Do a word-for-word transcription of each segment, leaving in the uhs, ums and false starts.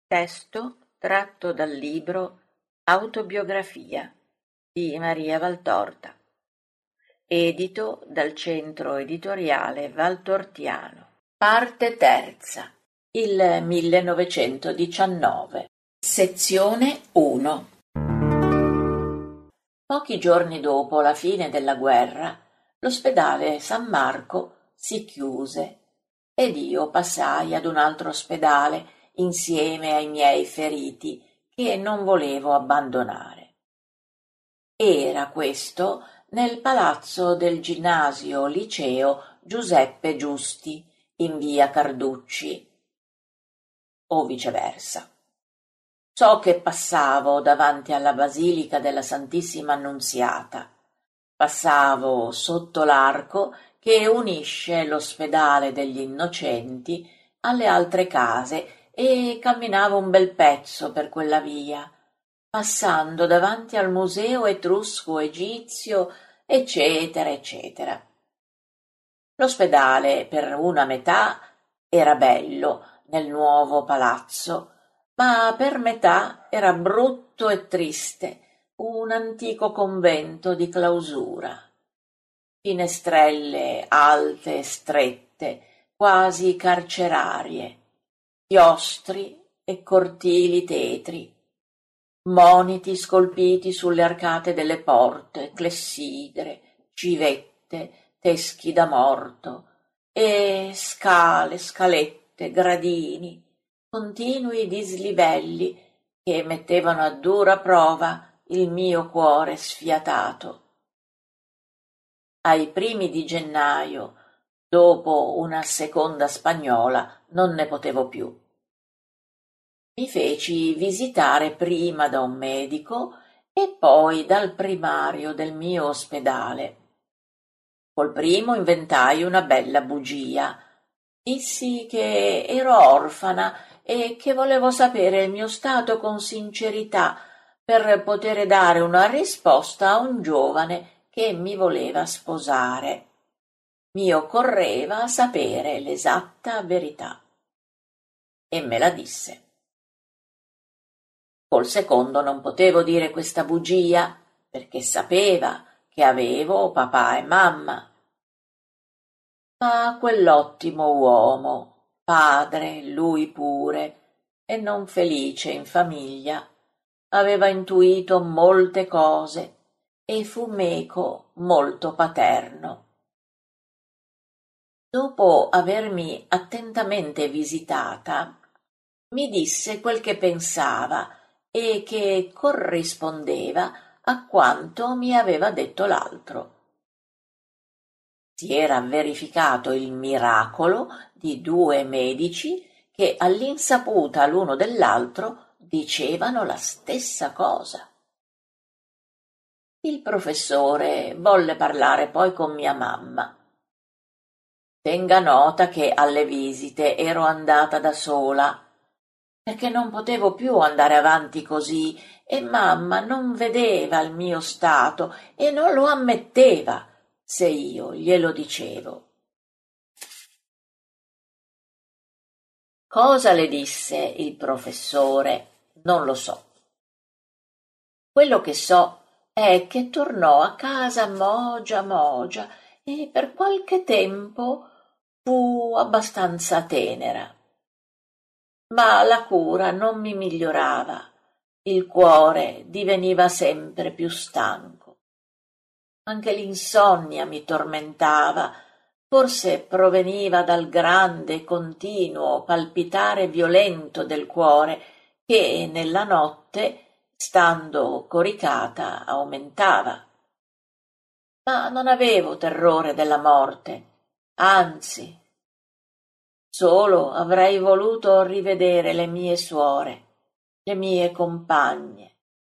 Testo tratto dal libro Autobiografia di Maria Valtorta, edito dal Centro Editoriale Valtortiano. Parte terza. Il millenovecentodiciannove. Sezione uno. Pochi giorni dopo la fine della guerra, l'ospedale San Marco si chiuse ed io passai ad un altro ospedale insieme ai miei feriti che non volevo abbandonare. Era questo nel palazzo del Ginnasio Liceo Giuseppe Giusti in via Carducci o viceversa. So che passavo davanti alla Basilica della Santissima Annunziata, passavo sotto l'arco che unisce l'ospedale degli Innocenti alle altre case e camminavo un bel pezzo per quella via, passando davanti al museo etrusco egizio, eccetera, eccetera. L'ospedale per una metà era bello nel nuovo palazzo, ma per metà era brutto e triste, un antico convento di clausura. Finestrelle alte e strette, quasi carcerarie, chiostri e cortili tetri, moniti scolpiti sulle arcate delle porte, clessidre, civette, teschi da morto, e scale, scalette, gradini, continui dislivelli che mettevano a dura prova il mio cuore sfiatato. Ai primi di gennaio, dopo una seconda spagnola, non ne potevo più. Mi feci visitare prima da un medico e poi dal primario del mio ospedale. Col primo inventai una bella bugia. Dissi che ero orfana e che volevo sapere il mio stato con sincerità per poter dare una risposta a un giovane che mi voleva sposare. Mi occorreva sapere l'esatta verità. E me la disse. Col secondo non potevo dire questa bugia, perché sapeva che avevo papà e mamma. Ma quell'ottimo uomo, padre lui pure, e non felice in famiglia, aveva intuito molte cose e fu meco molto paterno. Dopo avermi attentamente visitata, mi disse quel che pensava e che corrispondeva a quanto mi aveva detto l'altro. Si era verificato il miracolo di due medici che all'insaputa l'uno dell'altro dicevano la stessa cosa. Il professore volle parlare poi con mia mamma. Tenga nota che alle visite ero andata da sola, perché non potevo più andare avanti così e mamma non vedeva il mio stato e non lo ammetteva se io glielo dicevo. Cosa le disse il professore? Non lo so. Quello che so è che tornò a casa mogia mogia e per qualche tempo fu abbastanza tenera. Ma la cura non mi migliorava, il cuore diveniva sempre più stanco. Anche l'insonnia mi tormentava, forse proveniva dal grande, continuo palpitare violento del cuore che nella notte, stando coricata, aumentava. Ma non avevo terrore della morte, anzi, solo avrei voluto rivedere le mie suore, le mie compagne.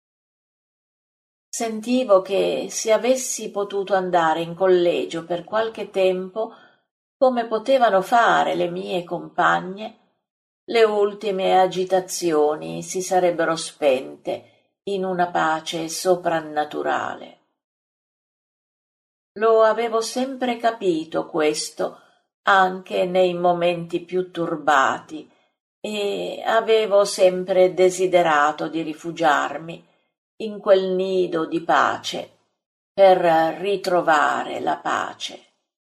Sentivo che se avessi potuto andare in collegio per qualche tempo, come potevano fare le mie compagne, le ultime agitazioni si sarebbero spente in una pace soprannaturale. Lo avevo sempre capito questo, anche nei momenti più turbati, e avevo sempre desiderato di rifugiarmi in quel nido di pace per ritrovare la pace.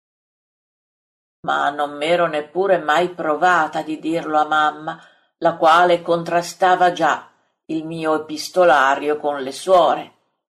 Ma non m'ero neppure mai provata di dirlo a mamma, la quale contrastava già il mio epistolario con le suore.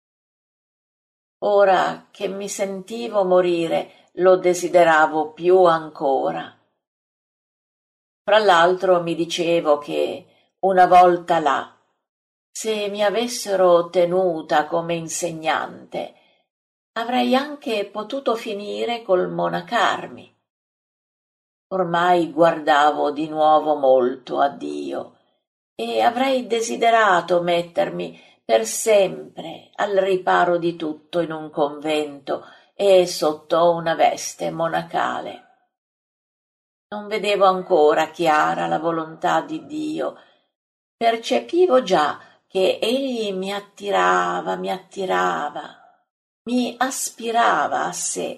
Ora che mi sentivo morire, lo desideravo più ancora. Fra l'altro mi dicevo che, una volta là, se mi avessero tenuta come insegnante, avrei anche potuto finire col monacarmi. Ormai guardavo di nuovo molto a Dio e avrei desiderato mettermi per sempre al riparo di tutto in un convento e sotto una veste monacale. Non vedevo ancora chiara la volontà di Dio, percepivo già che egli mi attirava, mi attirava, mi aspirava a sé.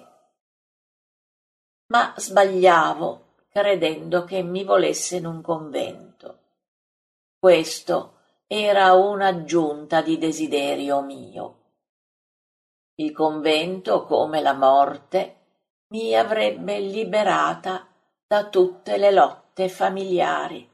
Ma sbagliavo credendo che mi volesse in un convento. Questo era un'aggiunta di desiderio mio. Il convento, come la morte, mi avrebbe liberata da tutte le lotte familiari.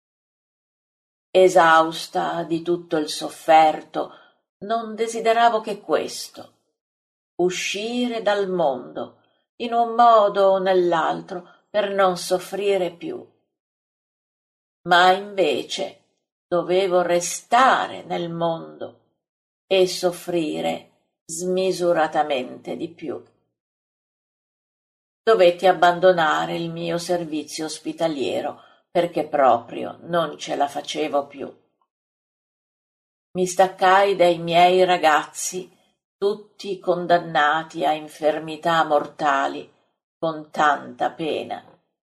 Esausta di tutto il sofferto, non desideravo che questo, uscire dal mondo, in un modo o nell'altro, per non soffrire più. Ma invece dovevo restare nel mondo e soffrire smisuratamente di più. Dovetti abbandonare il mio servizio ospitaliero perché proprio non ce la facevo più. Mi staccai dai miei ragazzi, tutti condannati a infermità mortali, con tanta pena.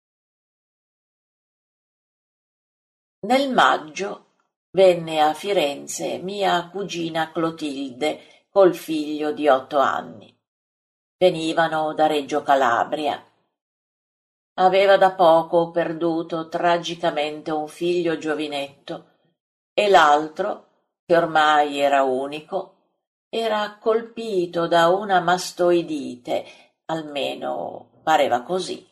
Nel maggio venne a Firenze mia cugina Clotilde col figlio di otto anni. Venivano da Reggio Calabria. Aveva da poco perduto tragicamente un figlio giovinetto e l'altro, che ormai era unico, era colpito da una mastoidite, almeno pareva così.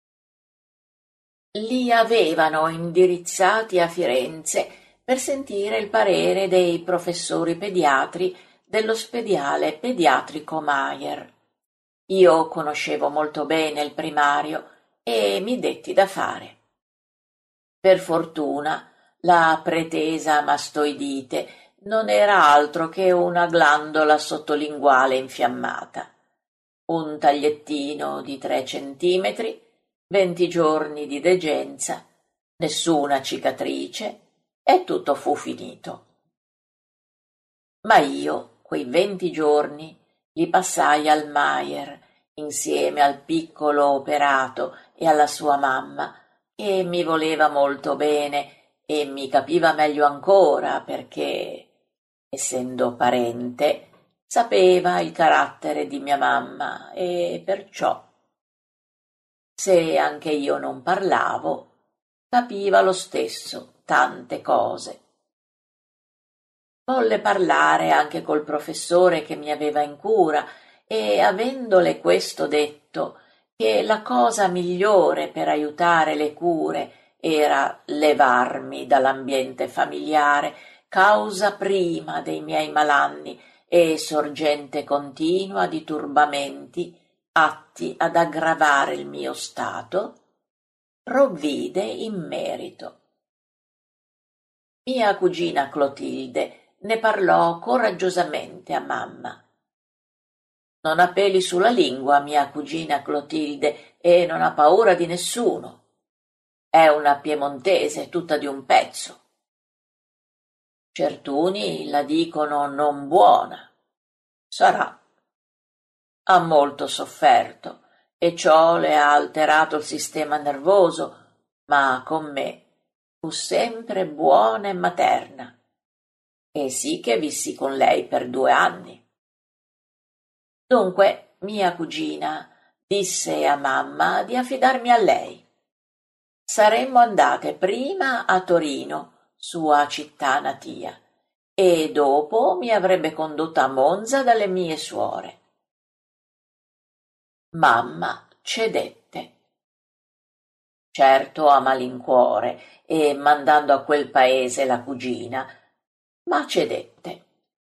Li avevano indirizzati a Firenze per sentire il parere dei professori pediatri dell'ospedale pediatrico Mayer. Io conoscevo molto bene il primario e mi detti da fare. Per fortuna la pretesa mastoidite non era altro che una glandola sottolinguale infiammata, un tagliettino di tre centimetri, venti giorni di degenza, nessuna cicatrice e tutto fu finito. Ma io quei venti giorni li passai al Mayer insieme al piccolo operato e alla sua mamma, che mi voleva molto bene e mi capiva meglio ancora perché, essendo parente, sapeva il carattere di mia mamma e perciò, se anche io non parlavo, capiva lo stesso tante cose. Volle parlare anche col professore che mi aveva in cura e, avendole questo detto, che la cosa migliore per aiutare le cure era levarmi dall'ambiente familiare, causa prima dei miei malanni e sorgente continua di turbamenti atti ad aggravare il mio stato, provvide in merito. Mia cugina Clotilde ne parlò coraggiosamente a mamma. Non ha peli sulla lingua mia cugina Clotilde e non ha paura di nessuno. È una piemontese tutta di un pezzo. Certuni la dicono non buona. Sarà. Ha molto sofferto e ciò le ha alterato il sistema nervoso, ma con me fu sempre buona e materna. E sì che vissi con lei per due anni. Dunque mia cugina disse a mamma di affidarmi a lei. saremmo andate prima a Torino, sua città natia, e dopo mi avrebbe condotto a Monza dalle mie suore. Mamma cedette, certo a malincuore e mandando a quel paese la cugina, ma cedette.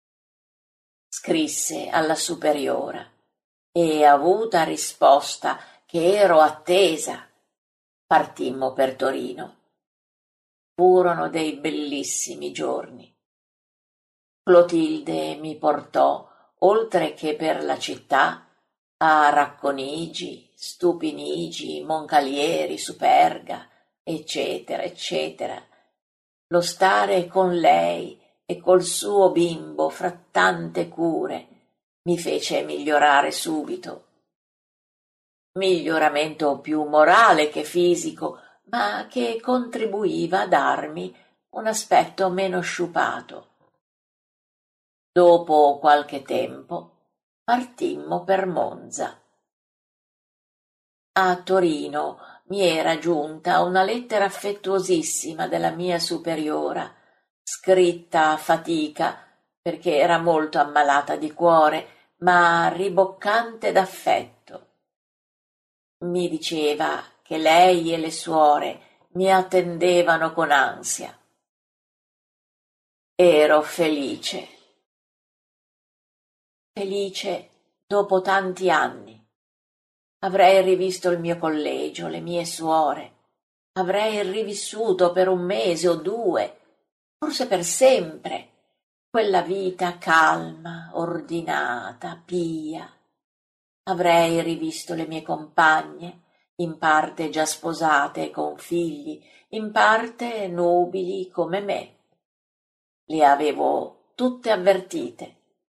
Scrisse alla superiora e, avuta risposta che ero attesa, partimmo per Torino. Furono dei bellissimi giorni. Clotilde mi portò, oltre che per la città, a Racconigi, Stupinigi, Moncalieri, Superga, eccetera, eccetera. Lo stare con lei e col suo bimbo fra tante cure mi fece migliorare subito. Miglioramento più morale che fisico, ma che contribuiva a darmi un aspetto meno sciupato. Dopo qualche tempo partimmo per Monza. A Torino mi era giunta una lettera affettuosissima della mia superiora, scritta a fatica perché era molto ammalata di cuore, ma riboccante d'affetto. Mi diceva che lei e le suore mi attendevano con ansia. Ero felice. Felice dopo tanti anni. Avrei rivisto il mio collegio, le mie suore. Avrei rivissuto per un mese o due, forse per sempre, quella vita calma, ordinata, pia. Avrei rivisto le mie compagne, in parte già sposate e con figli, in parte nubili come me. Le avevo tutte avvertite.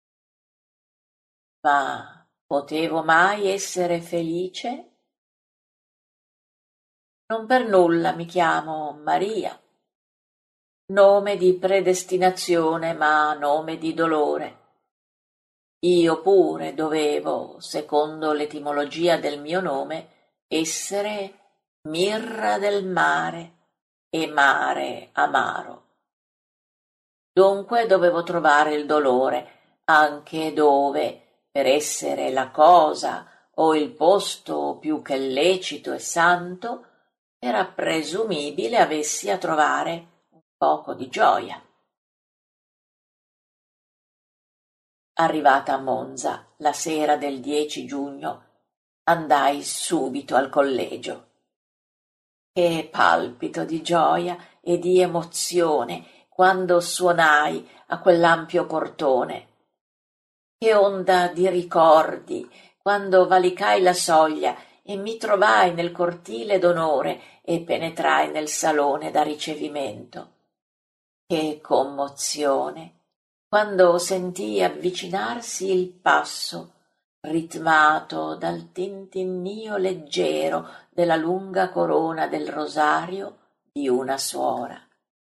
Ma potevo mai essere felice? Non per nulla mi chiamo Maria, nome di predestinazione ma nome di dolore. Io pure dovevo, secondo l'etimologia del mio nome, essere mirra del mare e mare amaro. Dunque dovevo trovare il dolore anche dove, per essere la cosa o il posto più che lecito e santo, era presumibile avessi a trovare un poco di gioia. Arrivata a Monza la sera del dieci giugno, andai subito al collegio. Che palpito di gioia e di emozione quando suonai a quell'ampio portone. Che onda di ricordi quando valicai la soglia e mi trovai nel cortile d'onore e penetrai nel salone da ricevimento. Che commozione quando sentii avvicinarsi il passo, ritmato dal tintinnio leggero della lunga corona del rosario di una suora.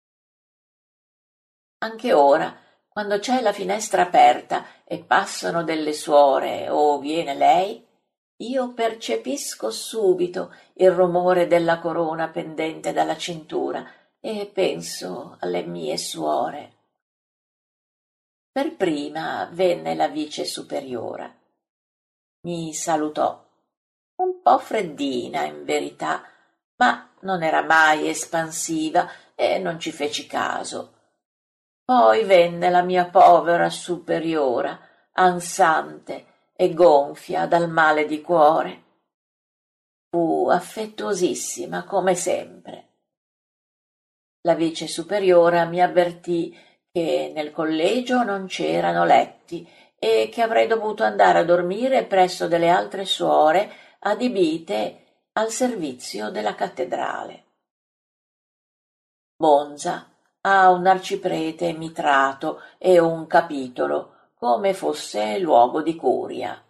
Anche ora, quando c'è la finestra aperta e passano delle suore o viene lei, io percepisco subito il rumore della corona pendente dalla cintura e penso alle mie suore. Per prima venne la vice superiora. Mi salutò, un po' freddina in verità, ma non era mai espansiva e non ci feci caso. Poi venne la mia povera superiora, ansante e gonfia dal male di cuore. Fu affettuosissima come sempre. La vice superiora mi avvertì che nel collegio non c'erano letti e che avrei dovuto andare a dormire presso delle altre suore adibite al servizio della cattedrale. Monza ha un arciprete mitrato e un capitolo, come fosse luogo di curia.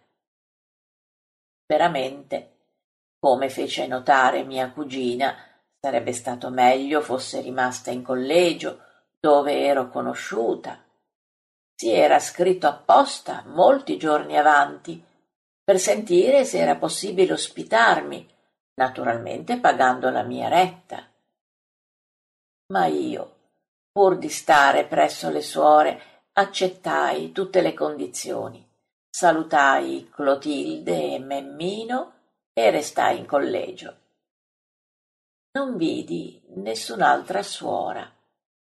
Veramente, come fece notare mia cugina, sarebbe stato meglio fosse rimasta in collegio, dove ero conosciuta. Si era scritto apposta molti giorni avanti per sentire se era possibile ospitarmi, naturalmente pagando la mia retta. Ma io, pur di stare presso le suore, accettai tutte le condizioni, salutai Clotilde e Memmino e restai in collegio. Non vidi nessun'altra suora.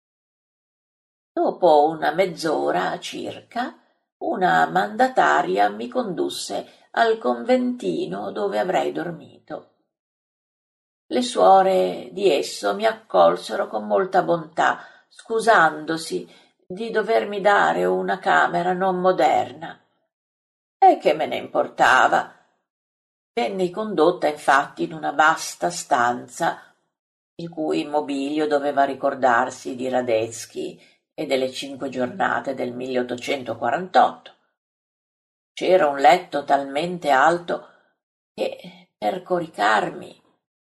Dopo una mezz'ora circa, una mandataria mi condusse al conventino dove avrei dormito. Le suore di esso mi accolsero con molta bontà, scusandosi di dovermi dare una camera non moderna. E che me ne importava? Venni condotta infatti in una vasta stanza, il cui mobilio doveva ricordarsi di Radetzky e delle cinque giornate del milleottocentoquarantotto. C'era un letto talmente alto che, per coricarmi,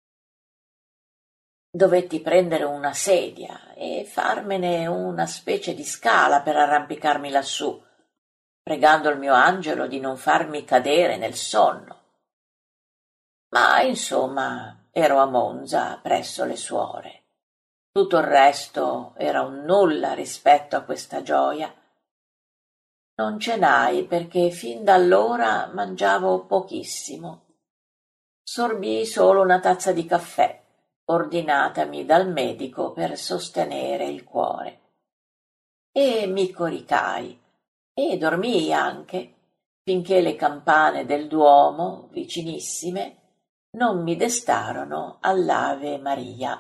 dovetti prendere una sedia e farmene una specie di scala per arrampicarmi lassù, pregando il mio angelo di non farmi cadere nel sonno. Ma insomma ero a Monza presso le suore. Tutto il resto era un nulla rispetto a questa gioia. Non cenai perché fin da allora mangiavo pochissimo. Sorbii solo una tazza di caffè, ordinatami dal medico per sostenere il cuore. E mi coricai e dormii anche, finché le campane del Duomo, vicinissime, non mi destarono all'Ave Maria.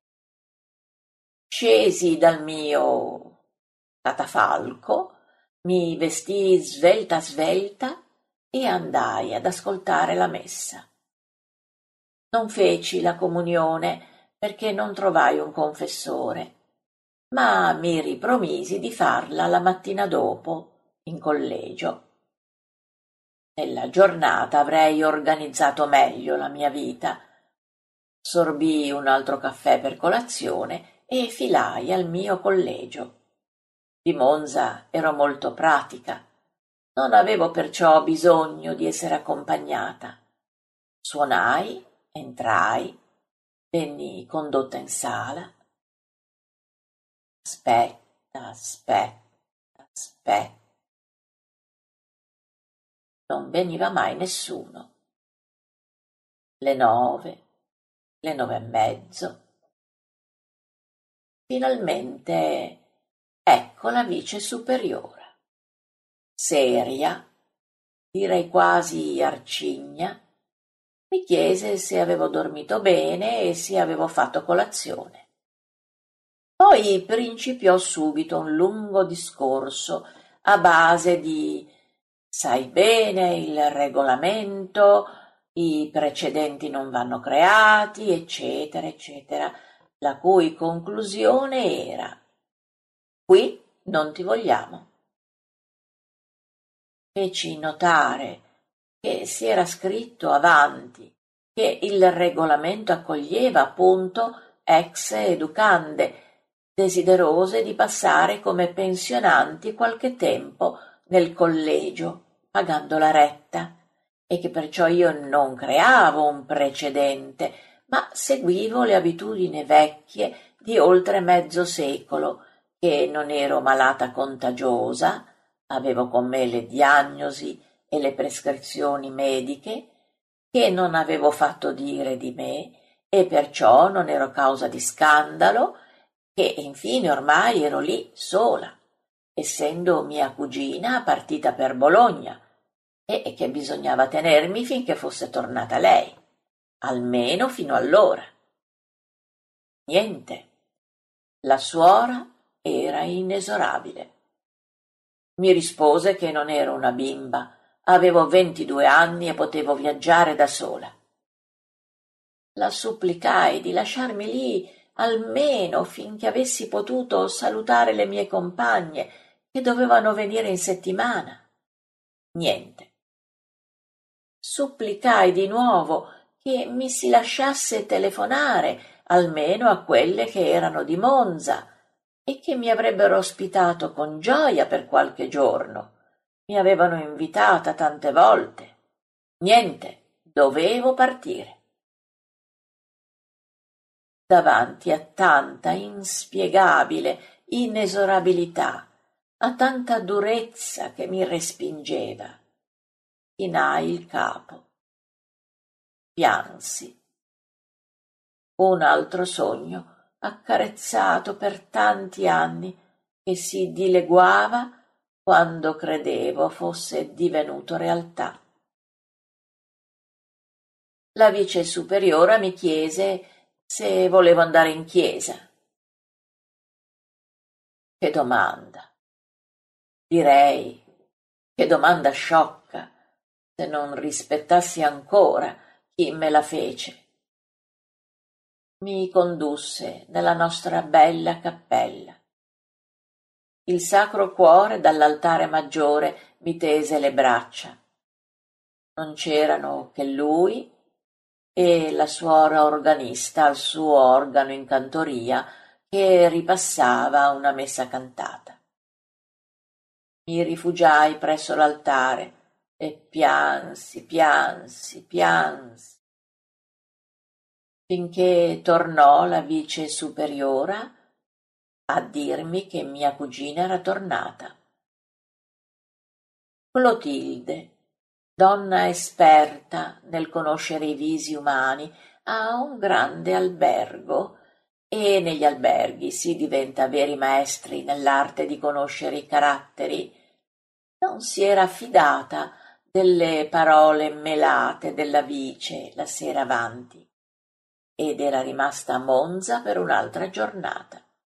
Scesi dal mio catafalco, mi vestii svelta svelta e andai ad ascoltare la messa. Non feci la comunione perché non trovai un confessore, ma mi ripromisi di farla la mattina dopo in collegio. Nella giornata avrei organizzato meglio la mia vita. Sorbii un altro caffè per colazione e filai al mio collegio. Di Monza ero molto pratica, non avevo perciò bisogno di essere accompagnata. Suonai, entrai, venni condotta in sala. Aspetta, aspetta, aspetta. Non veniva mai nessuno. Le nove, le nove e mezzo. Finalmente ecco la vice superiora, seria, direi quasi arcigna, mi chiese se avevo dormito bene e se avevo fatto colazione. Poi principiò subito un lungo discorso a base di «sai bene, il regolamento, i precedenti non vanno creati», eccetera, eccetera, la cui conclusione era «qui non ti vogliamo». Feci notare che si era scritto avanti che il regolamento accoglieva appunto ex educande desiderose di passare come pensionanti qualche tempo nel collegio pagando la retta, e che perciò io non creavo un precedente, ma seguivo le abitudini vecchie di oltre mezzo secolo, che non ero malata contagiosa, avevo con me le diagnosi e le prescrizioni mediche, che non avevo fatto dire di me e perciò non ero causa di scandalo, che infine ormai ero lì sola, essendo mia cugina partita per Bologna, e che bisognava tenermi finché fosse tornata lei, almeno fino allora. Niente, la suora era inesorabile. Mi rispose che non ero una bimba, avevo ventidue anni e potevo viaggiare da sola. La supplicai di lasciarmi lì almeno finché avessi potuto salutare le mie compagne che dovevano venire in settimana. Niente. Supplicai di nuovo che mi si lasciasse telefonare almeno a quelle che erano di Monza e che mi avrebbero ospitato con gioia per qualche giorno. Mi avevano invitata tante volte. Niente, dovevo partire. davanti a tanta inspiegabile inesorabilità, a tanta durezza che mi respingeva, chinai il capo. Piansi. Un altro sogno, accarezzato per tanti anni, che si dileguava quando credevo fosse divenuto realtà. La vice superiora mi chiese se volevo andare in chiesa. Che domanda! Direi, che domanda sciocca, se non rispettassi ancora chi me la fece. Mi condusse nella nostra bella cappella. Il Sacro Cuore dall'altare maggiore mi tese le braccia. Non c'erano che lui e la suora organista al suo organo in cantoria che ripassava una messa cantata. Mi rifugiai presso l'altare e piansi, piansi, piansi, finché tornò la vice superiora a dirmi che mia cugina era tornata. Clotilde, donna esperta nel conoscere i visi umani, ha un grande albergo e negli alberghi si diventa veri maestri nell'arte di conoscere i caratteri. Non si era fidata delle parole melate della vice la sera avanti ed era rimasta a Monza per un'altra giornata.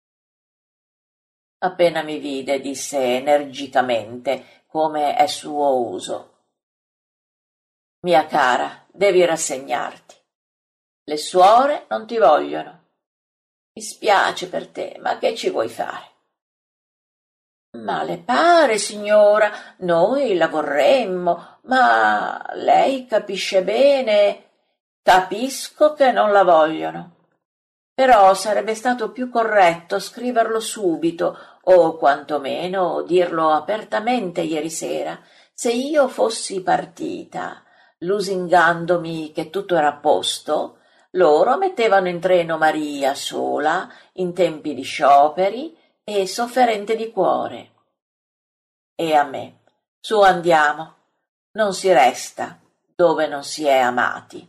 Appena mi vide, disse energicamente, come è suo uso: «Mia cara, devi rassegnarti. Le suore non ti vogliono. Mi spiace per te, ma che ci vuoi fare?» «Ma le pare, signora, noi la vorremmo, ma lei capisce bene...» «Capisco che non la vogliono. Però sarebbe stato più corretto scriverlo subito, o quantomeno dirlo apertamente ieri sera. Se io fossi partita, lusingandomi che tutto era a posto, loro mettevano in treno Maria sola, in tempi di scioperi e sofferente di cuore. E a me, su andiamo, non si resta dove non si è amati».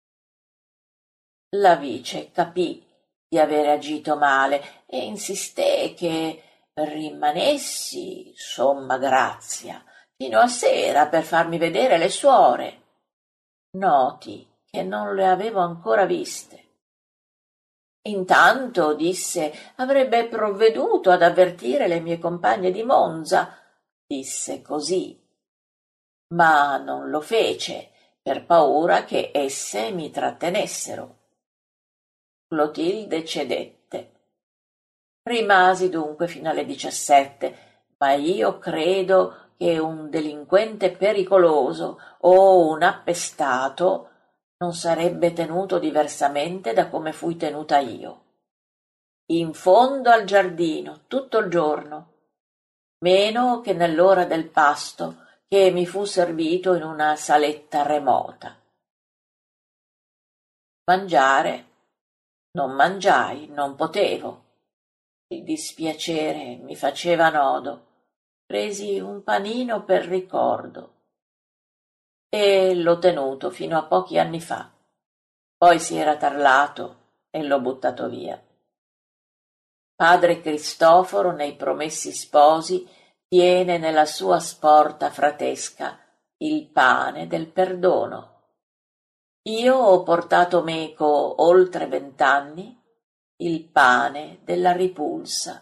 La vice capì di avere agito male e insisté che rimanessi, somma grazia, fino a sera per farmi vedere le suore. Noti che non le avevo ancora viste. Intanto, disse, avrebbe provveduto ad avvertire le mie compagne di Monza. Disse così, ma non lo fece per paura che esse mi trattenessero. Clotilde cedette. Rimasi dunque fino alle diciassette, ma io credo che un delinquente pericoloso o un appestato non sarebbe tenuto diversamente da come fui tenuta io. In fondo al giardino, tutto il giorno, meno che nell'ora del pasto, che mi fu servito in una saletta remota. Mangiare non mangiai, non potevo. Il dispiacere mi faceva nodo. Presi un panino per ricordo e l'ho tenuto fino a pochi anni fa. Poi si era tarlato e l'ho buttato via. Padre Cristoforo, nei Promessi Sposi, tiene nella sua sporta fratesca il pane del perdono. Io ho portato meco oltre vent'anni il pane della ripulsa.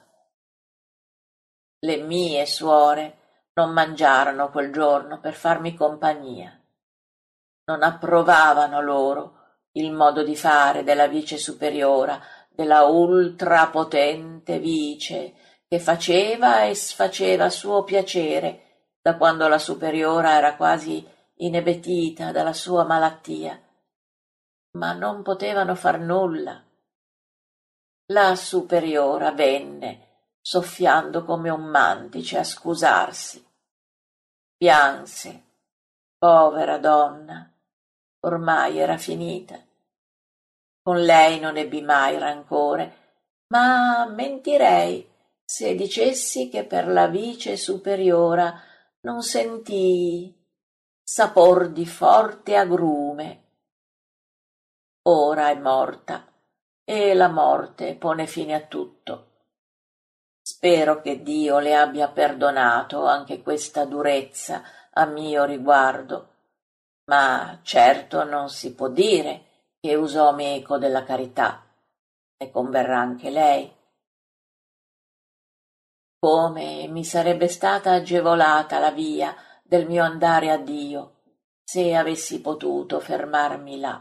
Le mie suore non mangiarono quel giorno per farmi compagnia. Non approvavano loro il modo di fare della vice superiora, della ultrapotente vice, che faceva e sfaceva a suo piacere da quando la superiora era quasi inebetita dalla sua malattia. Ma non potevano far nulla. La superiora venne, soffiando come un mantice, a scusarsi. Pianse. Povera donna, ormai era finita. Con lei non ebbi mai rancore, ma mentirei se dicessi che per la vice superiora non sentii sapor di forte agrume. Ora è morta e la morte pone fine a tutto. Spero che Dio le abbia perdonato anche questa durezza a mio riguardo, ma certo non si può dire che usò meco della carità, ne converrà anche lei. Come mi sarebbe stata agevolata la via del mio andare a Dio, se avessi potuto fermarmi là.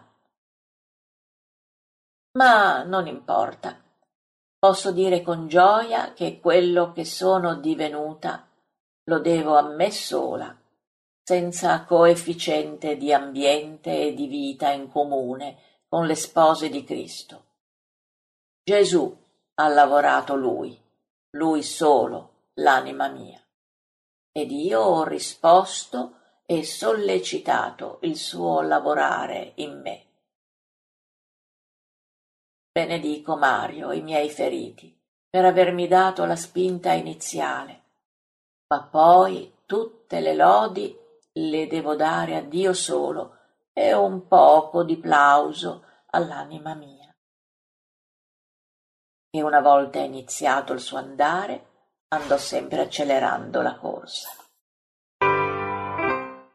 Ma non importa. Posso dire con gioia che quello che sono divenuta lo devo a me sola, senza coefficiente di ambiente e di vita in comune con le spose di Cristo. Gesù ha lavorato Lui, Lui solo, l'anima mia, ed io ho risposto e sollecitato il suo lavorare in me. Benedico Mario, i miei feriti, per avermi dato la spinta iniziale, ma poi tutte le lodi le devo dare a Dio solo e un poco di plauso all'anima mia, che una volta iniziato il suo andare andò sempre accelerando la corsa.